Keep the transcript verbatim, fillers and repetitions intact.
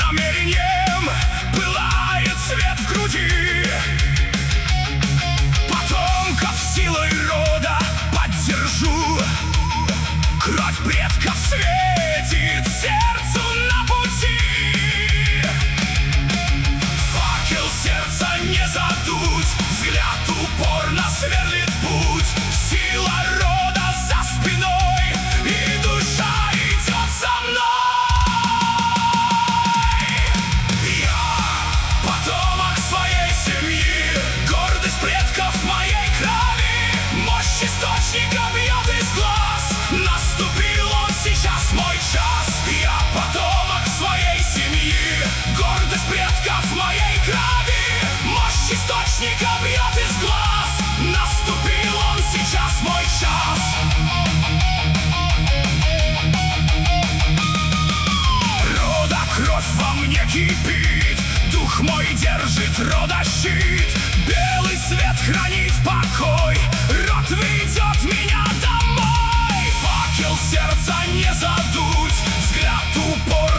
намерением пылает свет в груди. Потомков силой рода поддержу. Кровь предков светит сердцу на пути. Факел сердца не задуть, взгляд упорно сверлит путь. Сила рода за спиной, и душа идет со мной. Я потомок своей семьи, гордость предков моей крови. Мощь источника бьет из глаз, наступил он сейчас мой час. Я потомок своей семьи, гордость предков моей крови. Мощь источника бьет из глаз, наступил он сейчас мой час. Рода кровь во мне кипит, дух мой держит рода щит. Белый свет хранит покой, род ведет меня домой. Факел сердца не задуть, взгляд упор